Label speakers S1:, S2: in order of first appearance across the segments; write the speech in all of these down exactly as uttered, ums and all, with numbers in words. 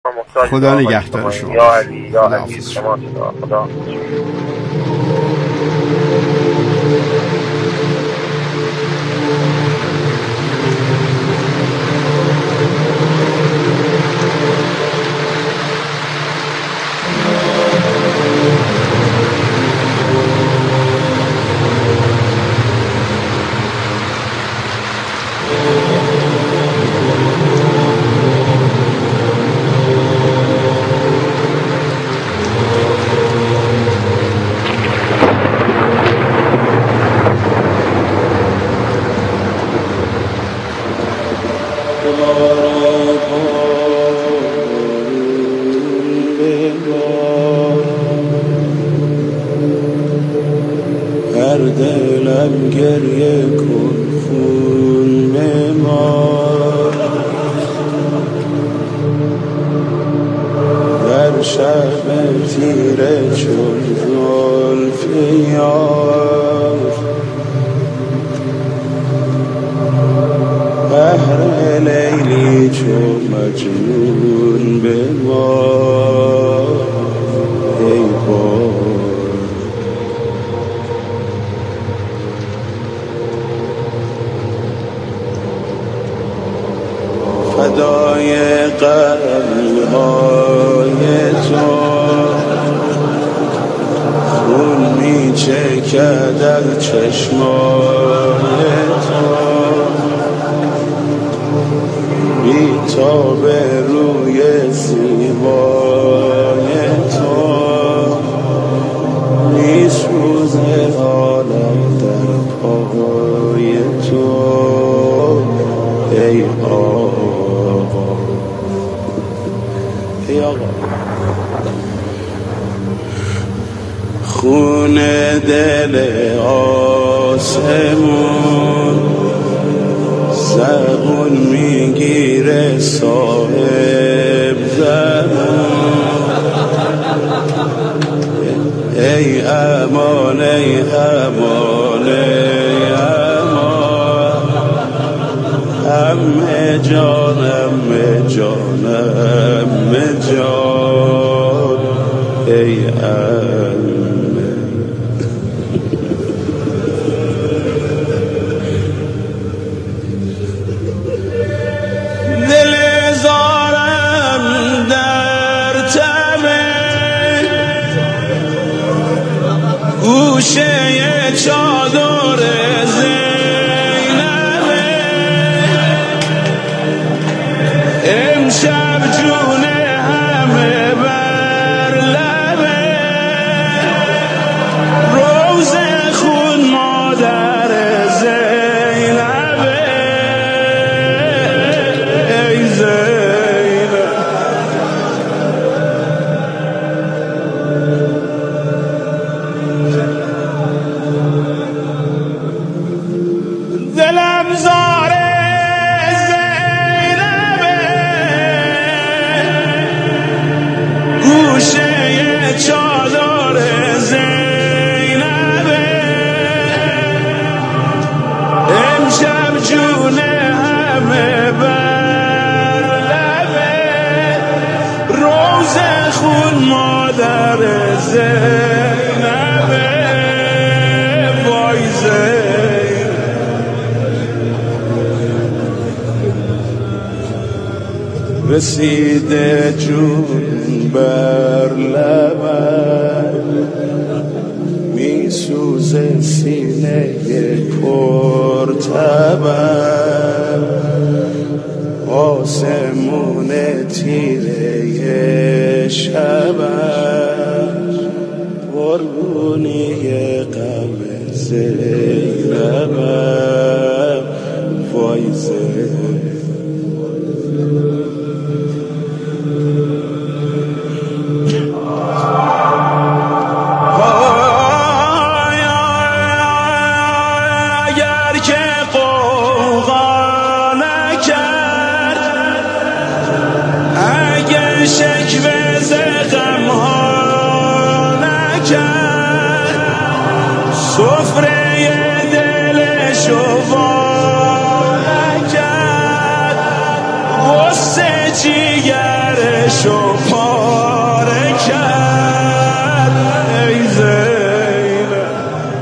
S1: خدا نگهدار شما.
S2: یا علی یا علی شما خدا.
S3: هر دلم گریه کن خون بمار، در شب تیره چون زلف یار، بهر لیلی چون مجنون بمار ای بار. فدای قلب‌های تو خون می چکد از چشمای تو، بی تاب روی زیبای تو می سوزه حالم در پای تو ای آقا، ای آقا. خون دل آسمون زبون میگیره صاحب زمان، ای امان ای امان ای امان، همه جان همه جان همه جان ای امان. دل زارم در تمه گوشه چادر زینبه، امشب جون همه بر لبه، روز خون مادر زینبه ای زینب. دلم زاره زینبه گوشه چادر زینبه، امشب جون همه بر لبه، روز خون مادر زینبه وای زینب. رسیده جون بر لبم، می سوزه سینه پر تبم، آسمون تیره شبم، قربونی غم زینبم وای زینب.
S4: شکوه ز غم‌ها نکرد، سفره دلشو وا نکرد، غصه جیگرش دلشو پاره کرد ای زینب.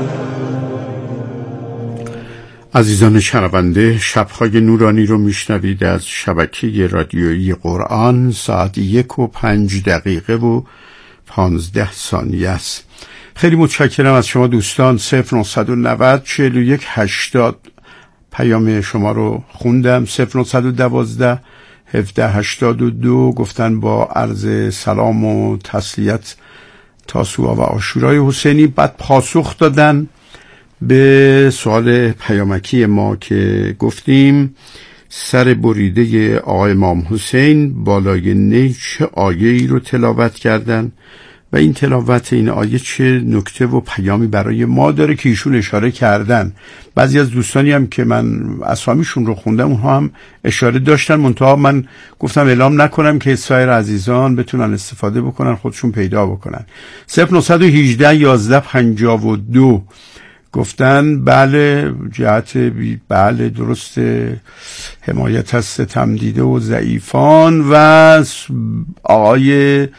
S1: عزیزان شنونده، شب‌های نورانی رو میشنوید از شبکه رادیویی قرآن. ساعت یک و پنج دقیقه و پانزده ثانیه است. خیلی متشکرم از شما دوستان. صفر نهصد و نود چهل و یک هشتاد پیام شما رو خوندم. صفر نهصد و دوازده هفده هشتاد و دو گفتن با عرض سلام و تسلیت تاسوعا و عاشورای حسینی. بعد پاسخ دادن به سوال پیامکی ما که گفتیم سر بریده آقای امام حسین بالای نی چه آیه ای رو تلاوت کردن و این تلاوت این آیه چه نکته و پیامی برای ما داره که ایشون اشاره کردن. بعضی از دوستانی هم که من اسامیشون رو خوندم اونها هم اشاره داشتن، منتها من گفتم اعلام نکنم که سایر عزیزان بتونن استفاده بکنن، خودشون پیدا بکنن. صفر نهصد و هجده یازده پنجاه و دو گفتن بله جهت بله درسته حمایت از ستم دیده و ضعیفان. و آقای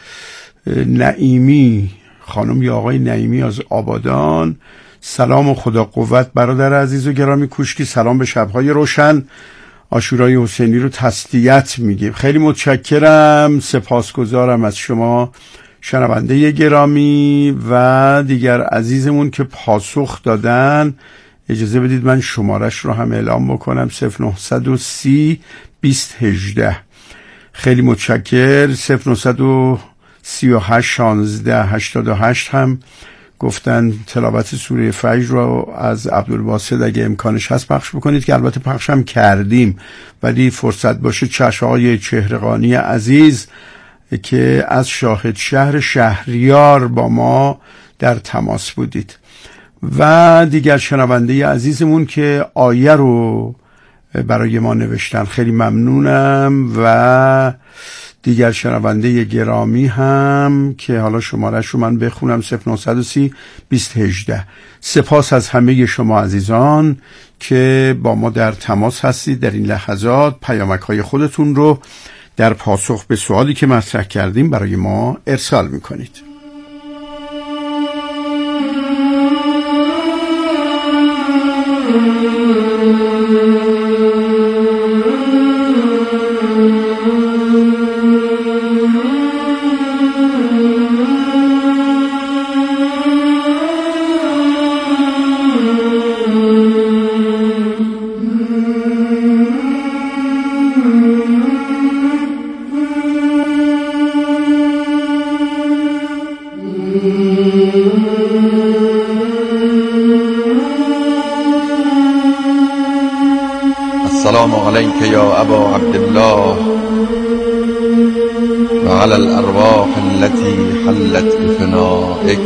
S1: نعیمی، خانم یا آقای نعیمی از آبادان، سلام و خدا قوت برادر عزیز و گرامی کوشکی، سلام به شبهای روشن عاشورای حسینی رو تسلیت میگیم. خیلی متشکرم، سپاسگزارم از شما شنونده گرامی و دیگر عزیزمون که پاسخ دادن. اجازه بدید من شمارش رو هم اعلام بکنم. صفر نهصد و سی بیست هجده. خیلی متشکر. صفر نهصد و سی و هشت شانزده هشتاد و هشت هم گفتن تلاوت سوره فجر رو از عبدالباسط اگه امکانش هست پخش بکنید، که البته پخش هم کردیم ولی فرصت باشه چشم‌های چهره‌قانی عزیز که از شاهد شهر شهریار با ما در تماس بودید و دیگر شنونده عزیزمون که آیه رو برای ما نوشتن، خیلی ممنونم. و دیگر شنونده گرامی هم که حالا شمارش رو من بخونم، صفر نهصد و سی بیست هجده. سپاس از همه شما عزیزان که با ما در تماس هستید در این لحظات. پیامک های خودتون رو در پاسخ به سوالی که مطرح کردیم برای ما ارسال میکنید.
S5: السلام عليك يا أبا عبد الله وعلى الأرواح التي حلت بفنائك.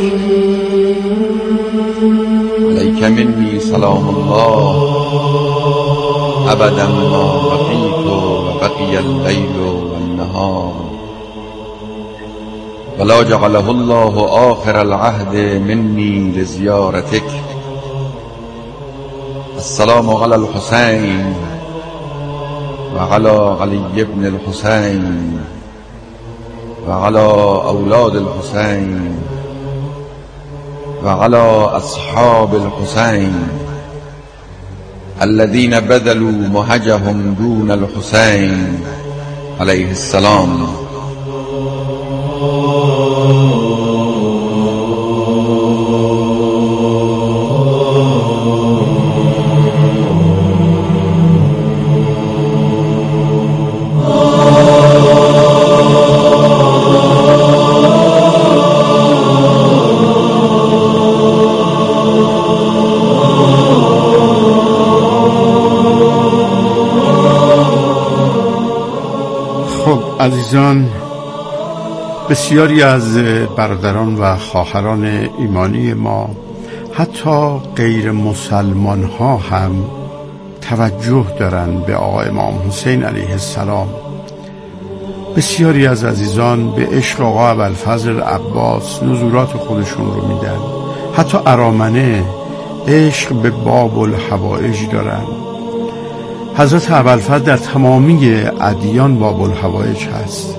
S5: عليك مني سلام الله أبدا ما بقيت وبقي الليل والنهار، ولا جعله الله آخر العهد مني لزيارتك. السلام على الحسين وعلى علي بن الحسين وعلى أولاد الحسين وعلى أصحاب الحسين الذين بذلوا مهجهم دون الحسين عليه السلام.
S1: عزیزان، بسیاری از برادران و خواهران ایمانی ما، حتی غیر مسلمان ها هم توجه دارن به آقا امام حسین علیه السلام. بسیاری از عزیزان به عشق آقا ابوالفضل عباس نزولات خودشون رو میدن. حتی ارامنه عشق به باب الحوائج دارن. حضرت ابوالفضل در تمامی ادیان باب الحوائج هست.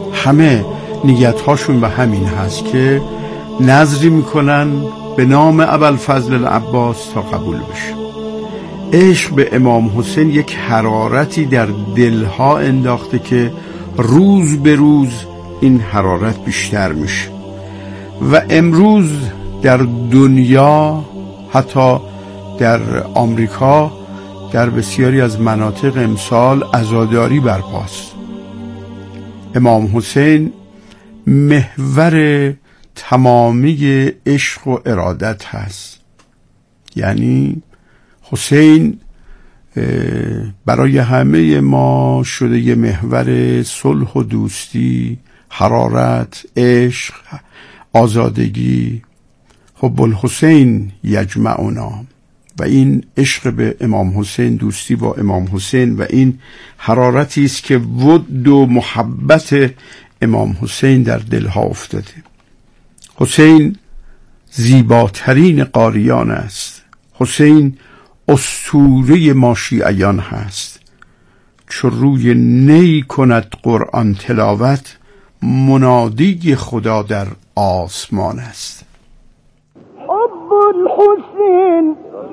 S1: همه نیت‌هاشون به همین هست که نذری میکنن به نام ابوالفضل العباس تا قبول بشه. عشق به امام حسین یک حرارتی در دلها انداخته که روز به روز این حرارت بیشتر میشه و امروز در دنیا، حتی در آمریکا، در بسیاری از مناطق امسال عزاداری برپاست. امام حسین محور تمامی عشق و ارادت هست. یعنی حسین برای همه ما شده یه محور صلح و دوستی، حرارت، عشق، آزادگی. حب الحسین یجمعنا، و این عشق به امام حسین، دوستی با امام حسین و این حرارتی است که ود و محبت امام حسین در دلها افتاده. حسین زیباترین قاریان است. حسین اسطوره ما شیعیان هست. چو روی نی کند قرآن تلاوت، منادی خدا در آسمان است.
S6: حب الحسین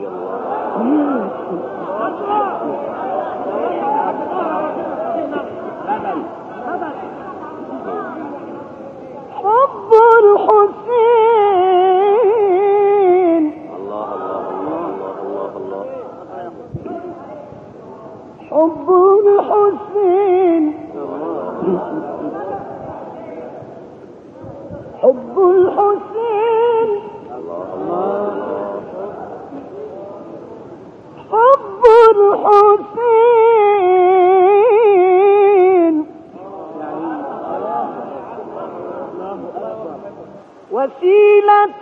S6: حب الحسين الله الله الله الله حب الحسين حب الحسين حب الحسين وسيلة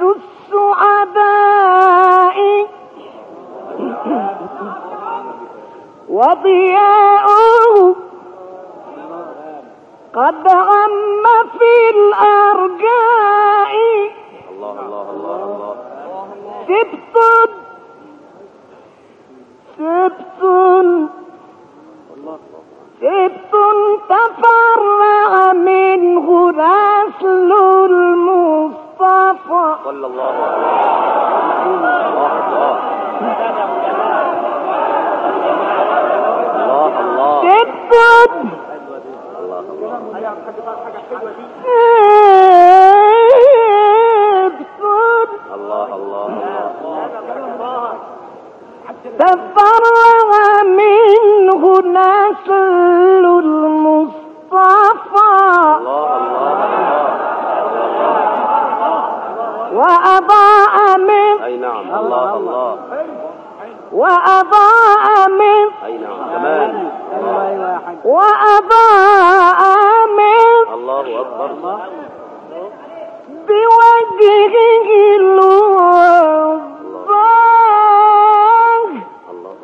S6: السعداء وضياؤه قد عم في الأرجاء. الله الله الله الله سبت سبت سبت تفرع منه نسل المصطفى صلى الله عليه وسلم. الله الله سبت الله الله تفرع منه نسل المصطفى وأضاء من أي نعم الله الله وأضاء من أي نعم كمان وأضاء من الله أكبر بوجهه الوضاح. الله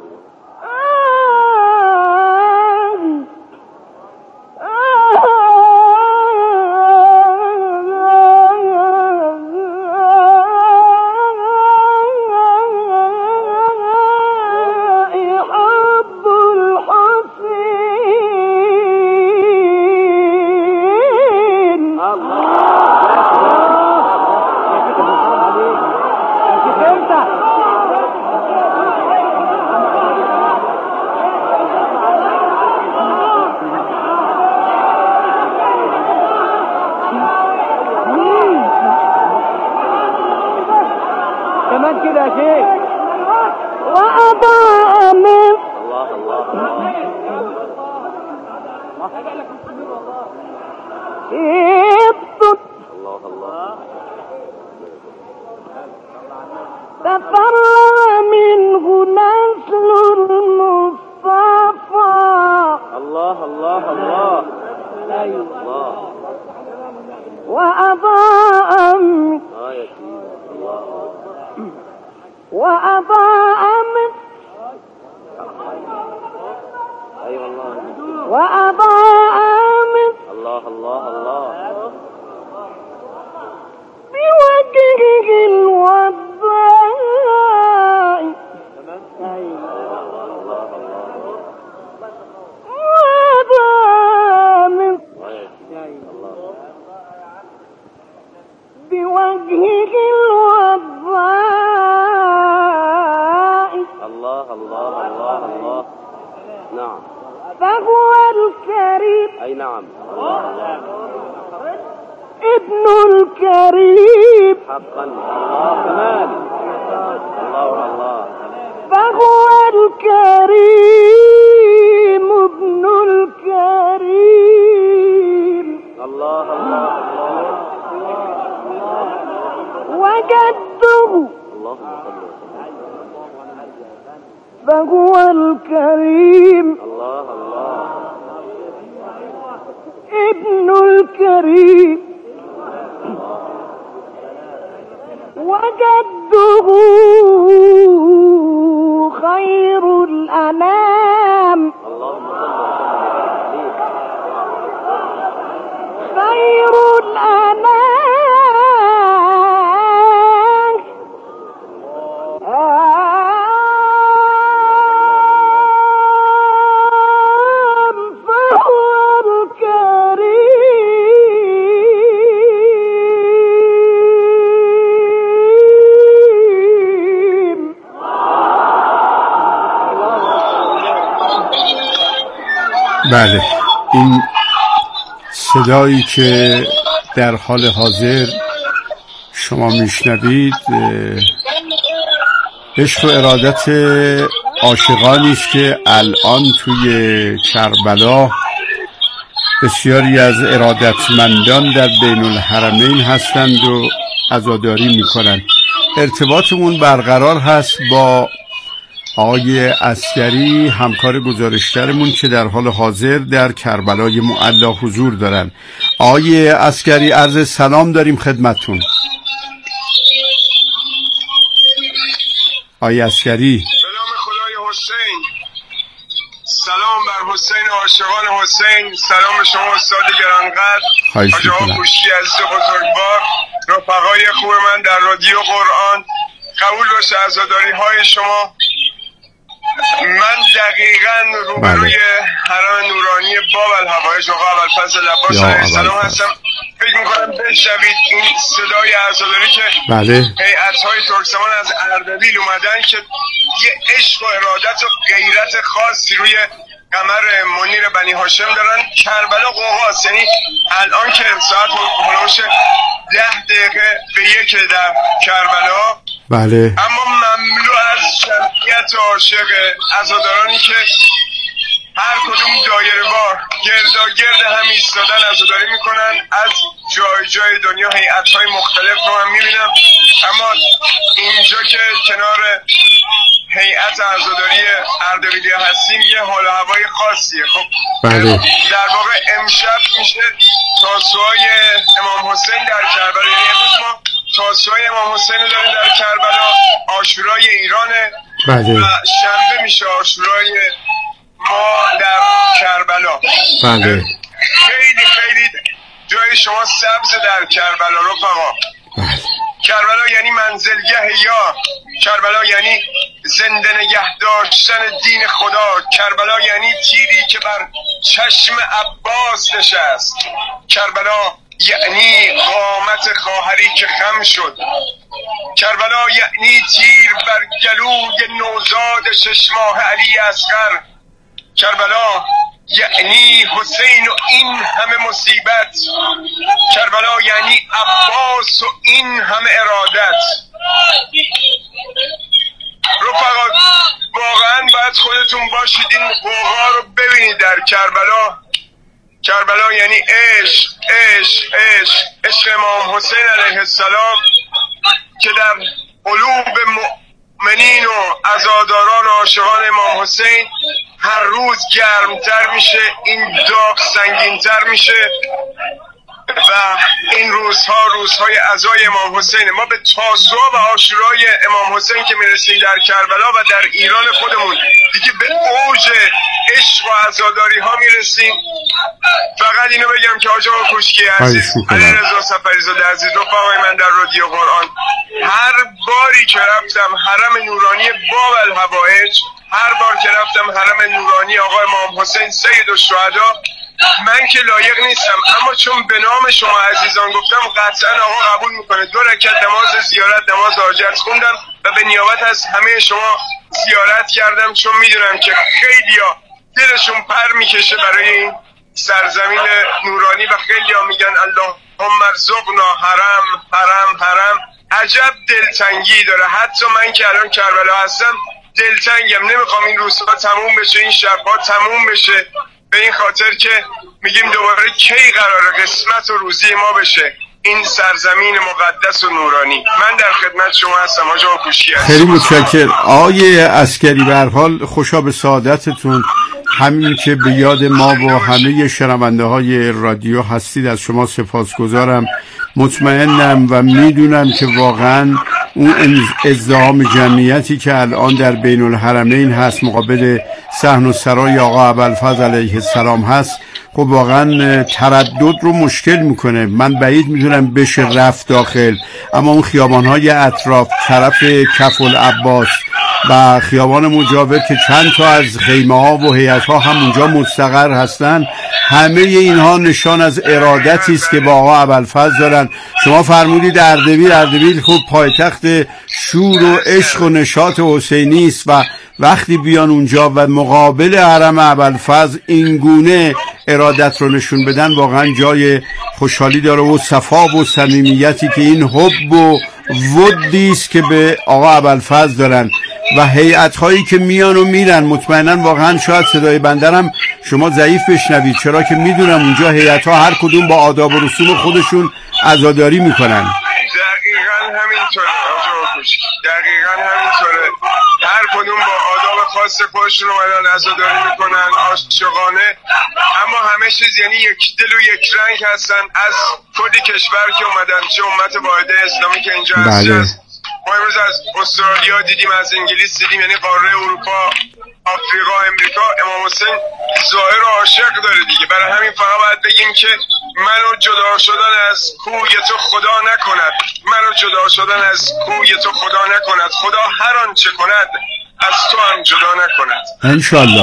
S6: كمان كده يا شيخ. وأضاء من الله الله الله الله تفرع منه نسل المصطفى. الله الله الله الله وأضاء من وأضاء من أي والله وأضاء من الله الله الله بوجهه الوضاء. وأضاء من وجهه الوضاء
S2: الله الله الله الله. نعم.
S6: فهو الكريم.
S2: أي نعم. الله الله.
S6: ابن الكريم
S2: حقا. الله كمال. الله الله.
S6: فهو الكريم ابن الكريم.
S2: الله الله الله.
S6: وجده فهو الكريم.
S2: الله الله.
S6: ابن الكريم وجده خير الأنام. خير الأنام فهو الكريم.
S1: بله، این صدایی که در حال حاضر شما میشنوید عشق و ارادت عاشقانی است که الان توی کربلا بسیاری از ارادتمندان در بین الحرمین هستند و عزاداری میکنند. ارتباطمون برقرار هست با آقای عسکری، همکار گزارشگرمون که در حال حاضر در کربلای معلا حضور دارن. آقای عسکری، عرض سلام داریم خدمتون. آقای عسکری،
S7: سلام خدای حسین، سلام بر حسین عاشقان حسین، سلام شما استاد گرانقدر، حاج آقا کوشکی عزیز بزرگوار، رفقای خوب من در رادیو قرآن. قبول باشه عزاداری های شما. من دقیقاً روبروی حرم نورانی باب الهوایج آقا ابوالفضل عباس علیه السلام هستم. فکر میکنم بشنوید این صدای عزاداری که
S1: بله
S7: هیئت‌های ترکستان از اردبیل اومدن که یه عشق و ارادت و غیرت خاصی روی قمر منیر بنی هاشم دارن. کربلا قوقاست، یعنی الان که ساعت هلوش ده دقیقه به یک در کربلا،
S1: بله،
S7: اما مملو از جمعیت عاشق عزادارانی که هر کدوم دایره وار گردا گرد هم ایستادن عزاداری میکنن. از جای جای دنیا هیئت‌های مختلف رو هم میبینم، اما اینجا که کنار هیئت عزاداری اردبیلی هستیم یه حال و هوای خاصیه. خب
S1: بله،
S7: در واقع امشب میشه تاسوهای امام حسین در کربلا، یعنی امروز ما تاسوهای امام حسین رو داریم در کربلا، عاشورای ایرانه.
S1: بله،
S7: و شنبه میشه عاشورای ما در کربلا.
S1: بله،
S7: خیلی خیلی جای شما سبز در کربلا رفقا.
S1: بله.
S7: کربلا یعنی منزلگه یا کربلا یعنی زنده نگه داشتن دین خدا. کربلا یعنی تیری که بر چشم عباس نشست. کربلا یعنی قامت خواهری که خم شد. کربلا یعنی تیر بر گلوی نوزاد شش ماه علی اصغر. کربلا یعنی حسین و این همه مصیبت. کربلا یعنی عباس و این همه ارادت. رفقا واقعا باید خودتون باشید این قوقا رو ببینید در کربلا. کربلا یعنی عشق عشق عشق عشق امام حسین علیه السلام که در قلوب مؤمنین و عزاداران و عاشقان امام حسین هر روز گرمتر میشه، این داغ سنگینتر میشه و این روزها روزهای عزای امام حسین. ما به تاسوعا و عاشورای امام حسین که میرسیم در کربلا و در ایران خودمون دیگه به اوج عشق و عزاداری ها میرسیم. فقط اینو بگم که حاج آقا کوشکی عزیز، علیرضا صفری‌زاده عزیز، رفقای من در رادیو قرآن، هر باری که رفتم حرم نورانی باب الهوایج، هر بار که رفتم حرم نورانی آقا امام حسین سید الشهدا، من که لایق نیستم، اما چون به نام شما عزیزان گفتم قطعا آقا قبول میکنه. دو رکعت نماز زیارت، نماز حاجت خوندم و به نیابت از همه شما زیارت کردم، چون میدونم که خیلیا دلشون پر میکشه برای این سرزمین نورانی و خیلیا میگن اللهم ارزقنا حرم حرم حرم. عجب دلتنگی داره. حتی من که الان کربلا هستم دلتنگم، نمیخوام این روزها تموم بشه، این شبها تموم بشه، به این خاطر که میگیم دوباره کی قراره قسمت و روزی ما بشه این سرزمین مقدس و نورانی. من در خدمت شما هستم حاج آقا کوشکی هستم.
S1: خیلی متشکرم آقای عسکری. به هر حال خوشا به سعادتتون، همین که به یاد ما و همه شنونده های رادیو هستید از شما سپاسگزارم. مطمئنم و میدونم که واقعا اون ازدحام جمعیتی که الان در بین الحرمین هست مقابل صحن و سرای آقا ابوالفضل علیه السلام هست، خب واقعا تردد رو مشکل میکنه. من بعید میدونم بشه رفت داخل، اما اون خیابان‌های اطراف طرف کف العباس و خیابان مجاور که چند تا از خیمه ها و هیئت ها هم اونجا مستقر هستن، همه اینها نشان از ارادتی است که با آقا ابوالفضل دارن. شما فرمودید اردبیل، اردبیل خب پایتخت شور و عشق و نشاط حسینی است و وقتی بیان اونجا و مقابل حرم ابوالفضل این گونه ارادت رو نشون بدن، واقعا جای خوشحالی داره و صفا و صمیمیتی که این حب و ودی است که به آقا ابوالفضل دارن و هیئت هایی که میان و میرن. مطمئنا واقعا شاید صدای بنده شما ضعیف بشنوید، چرا که میدونم اونجا هیئت ها هر کدوم با آداب و رسوم خودشون عزاداری میکنن.
S7: دقیقاً همینطوره حاج آقا کوشکی، دقیقاً همینطوره. هر کدوم با آداب خاص خودشون اومدن عزاداری میکنن عاشقانه، اما همه چیز یعنی یک دل و یک رنگ هستن. از کلی کشور که اومدن، چه امت واحده اسلامی که اینجا هست،
S1: بله.
S7: ما امروز از استرالیا دیدیم، از انگلیس دیدیم، یعنی قاره اروپا، آفریقا، امریکا. امام حسین ظاهر و عاشق داره دیگه. برای همین فقط باید بگیم که منو جدا شدن از کوی تو خدا نکند، منو جدا شدن از کوی تو خدا نکند، خدا هر آنچه کند از تو هم جدا نکند
S1: انشالله.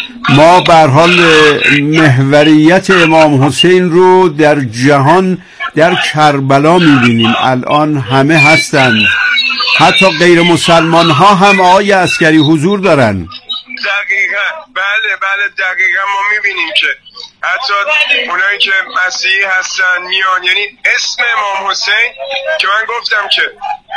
S1: ما به هر حال محوریت امام حسین رو در جهان در کربلا میبینیم. الان همه هستن، حتی غیر مسلمان ها هم آقای عسکری حضور دارن.
S7: دقیقا بله بله دقیقا ما میبینیم که حتی اونایی که مسیحی هستن میان، یعنی اسم امام حسین که من گفتم که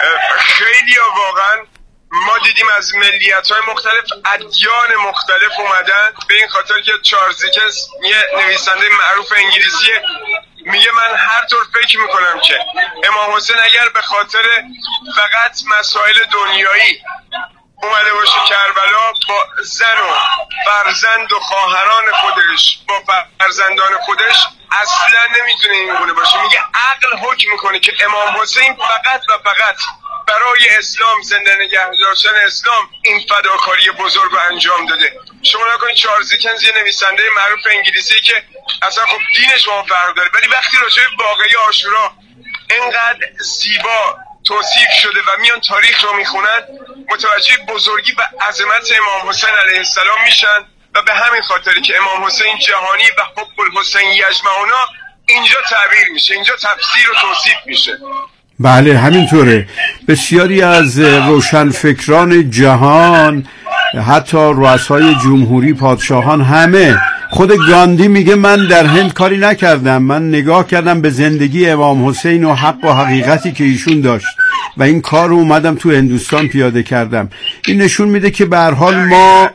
S7: خیلی ها واقعا ما دیدیم از ملیت های مختلف، ادیان مختلف اومدن، به این خاطر که چارلز دیکنز یه نویسنده معروف انگلیسیه میگه من هر طور فکر میکنم که امام حسین اگر به خاطر فقط مسائل دنیایی اومده باشه کربلا، با زن و فرزند و خواهران خودش، با فرزندان خودش، اصلا نمیتونه این گونه باشه. میگه عقل حکم میکنه که امام حسین فقط و فقط برای اسلام، زنده نگه داشتن اسلام، این فداکاری بزرگ رو انجام داده. شما نکنید چارلز دیکنز یه نویسنده معروف انگلیسی که اصلا خب دینش ما فرق داره، ولی وقتی راجع به واقعه عاشورا اینقدر زیبا توصیف شده و میان تاریخ رو میخونن، متوجه بزرگی و عظمت امام حسین علیه السلام میشن و به همین خاطری که امام حسین جهانی و حب الحسین یجمعنا اینجا تعبیر میشه، اینجا تفسیر و توصیف میشه.
S1: بله همینطوره. بسیاری از روشنفکران جهان، حتی رؤسای جمهوری، پادشاهان، همه، خود گاندی میگه من در هند کاری نکردم، من نگاه کردم به زندگی امام حسین و حق و حقیقتی که ایشون داشت و این کار رو اومدم تو هندوستان پیاده کردم. این نشون میده که به هر حال ما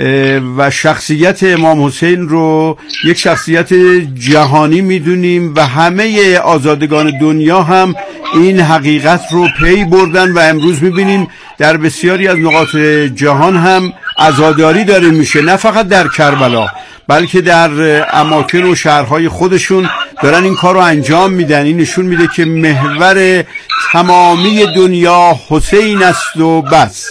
S1: و شخصیت امام حسین رو یک شخصیت جهانی میدونیم و همه آزادگان دنیا هم این حقیقت رو پی بردن و امروز میبینیم در بسیاری از نقاط جهان هم عزاداری داره میشه، نه فقط در کربلا بلکه در اماکن و شهرهای خودشون دارن این کار رو انجام میدن. این نشون میده که محور تمامی دنیا حسین است و بس.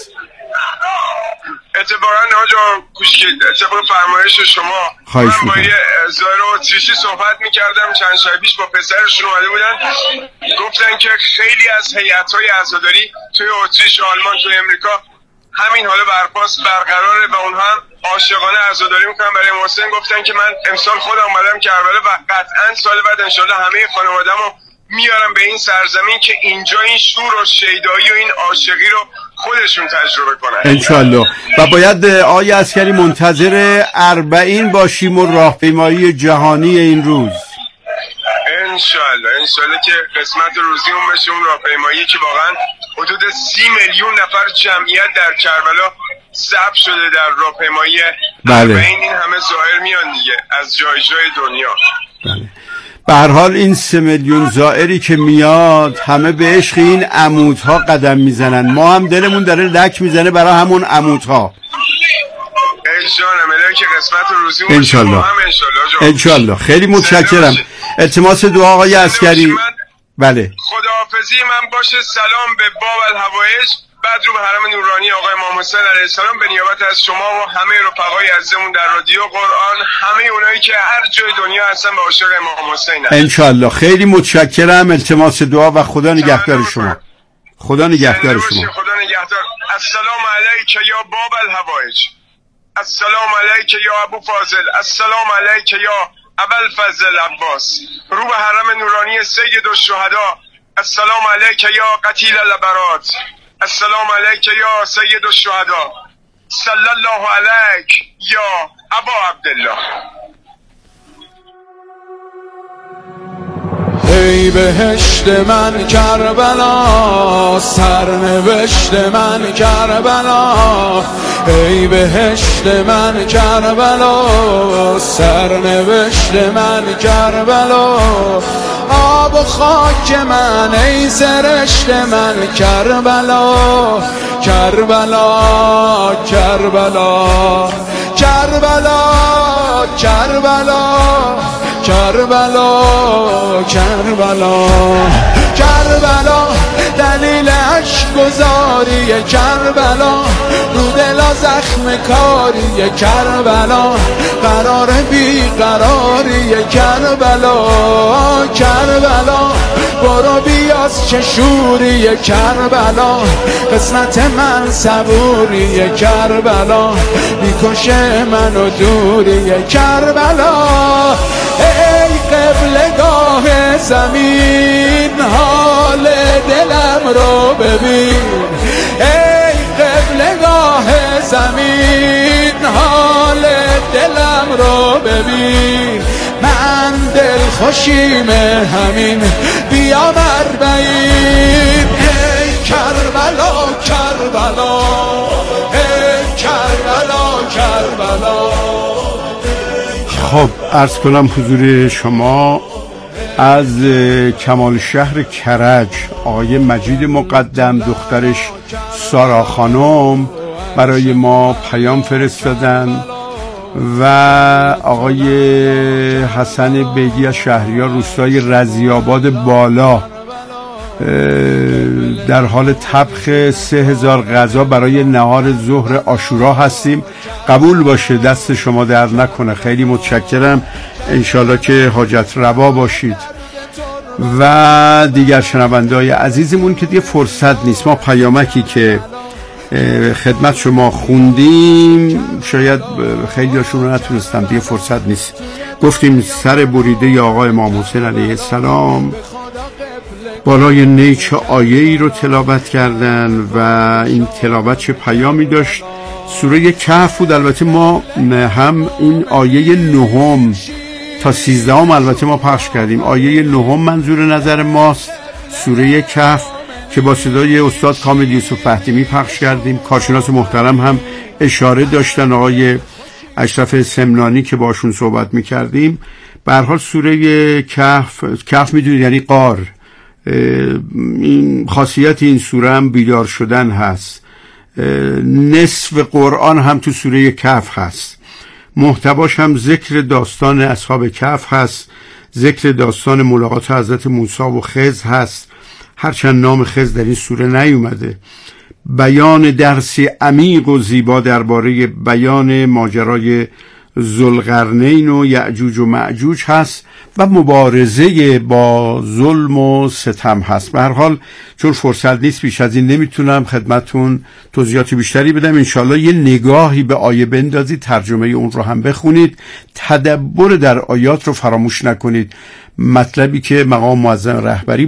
S7: اتفاقا آقا کوشکی اتفاق فرمایش شما،
S1: خواهش
S7: من با
S1: میکنم.
S7: یه زایر اتریشی صحبت میکردم چند شب پیش، با پسرشون اومده بودن، گفتن که خیلی از هیئت‌های عزاداری توی اتریش، آلمان، توی امریکا همین حالا برپاس برقراره و اونها هم عاشقانه عزاداری میکنم برای محسن. گفتن که من امسال خودم اومدم کربلا و قطعا سال بعد انشالله همه خانواده‌مو میارم به این سرزمین که اینجا این شور و شیدایی و این عاشقی رو خودشون تجربه کنن
S1: انشالله. و باید آقای عسکری منتظر اربعین باشیم و راهپیمایی جهانی این روز.
S7: انشالله انشالله که قسمت روزی اون بشه، اون راهپیمایی که واقعا حدود سی میلیون نفر جمعیت در کربلا ثبت شده در راهپیمایی
S1: بله.
S7: اربعین. این همه زائر میان دیگه از جای جای دنیا.
S1: بله. به هر حال این سه میلیون زائری که میاد همه به عشق این عمودها قدم میزنن. ما هم دلمون داره لک میزنه برای همون عمودها.
S7: انشالله ملاک قسمت روزی اون
S1: انشالله
S7: هم انشالله.
S1: انشالله. خیلی متشکرم. التماس دعا آقای عسکری. بله.
S7: خداحافظی من باشه. سلام به باب الهوایج، بعد رو به حرم نورانی آقای امام حسین علیه السلام به نیابت از شما و همه رفقای عزیزمون در رادیو قرآن، همه اونایی که هر جای دنیا هستن به عاشق امام حسین هستن.
S1: انشالله. خیلی متشکرم. التماس دعا و خدا نگهدار شما. خدا نگهدار شما.
S7: خدا نگهدار. السلام علیک یا باب الهوایج، السلام علیک یا ابو فاضل، السلام علیک یا ابل فضل عباس، رو به حرم نورانی سید الشهدا، السلام علیک یا قتیل البرات، السلام علیک یا سید الشهدا، صلی الله علیک یا ابا عبدالله.
S3: ای بهشت من کربلا، سرنوشت من کربلا، ای بهشت من کربلا، سرنوشت من کربلا، آب و خاک من ای سرشت من کربلا، کربلا کربلا کربلا کربلا کربلا کربلا کربلا، دلیل عشق گذاری کربلا، رو دلا زخم کاری کربلا، قرار بیقراری کربلا، کربلا برو بیاز چه شوری کربلا، قسمت من صبوری کربلا، میکشه منو دوری کربلا، ای قبلگاه زمین حال دلم رو ببین، ای قبلگاه زمین حال دلم رو ببین، من دل خوشیم همین بیام اربعین، ای کربلا کربلا، ای کربلا کربلا.
S1: خب عرض کنم حضور شما از کمال شهر کرج آقای مجید مقدم دخترش سارا خانم برای ما پیام فرستادن و آقای حسن بیگی از شهریار روستای رضی‌آباد بالا در حال طبخ سه هزار غذا برای نهار ظهر عاشورا هستیم. قبول باشه، دست شما در نکنه. خیلی متشکرم. انشالله که حاجت روا باشید. و دیگر شنونده‌های عزیزمون که دیگه فرصت نیست، ما پیامکی که خدمت شما خوندیم شاید خیلی هاشون رو نتونستم، دیگه فرصت نیست. گفتیم سر بریده ی آقای امام حسین علیه السلام، بالای نی چه آیه‌ای رو تلاوت کردن و این تلاوت چه پیامی داشت. سوره کهف بود. البته ما هم این آیه نهم تا سیزدهم البته ما پخش کردیم. آیه نهم منظور نظر ماست، سوره کهف که با صدای استاد کامل یوسف فهمی پخش کردیم. کارشناس محترم هم اشاره داشتن، آقای اشرف سمنانی که باشون صحبت می‌کردیم. به هر حال سوره کهف، کهف می‌دونید یعنی غار. این خاصیت این سوره هم بیدار شدن هست. نصف قرآن هم تو سوره کهف هست. محتواش هم ذکر داستان اصحاب کهف هست، ذکر داستان ملاقات حضرت موسی و خضر هست، هرچند نام خضر در این سوره نیومده. بیان درسی عمیق و زیبا درباره بیان ماجرای ذوالقرنین و یأجوج و مأجوج هست و مبارزه با ظلم و ستم هست. به هر حال چون فرصت نیست بیش از این نمیتونم خدمتون توضیحات بیشتری بدم. انشالله یه نگاهی به آیه بندازید، ترجمه اون رو هم بخونید، تدبر در آیات رو فراموش نکنید. مطلبی که مقام معظم رهبری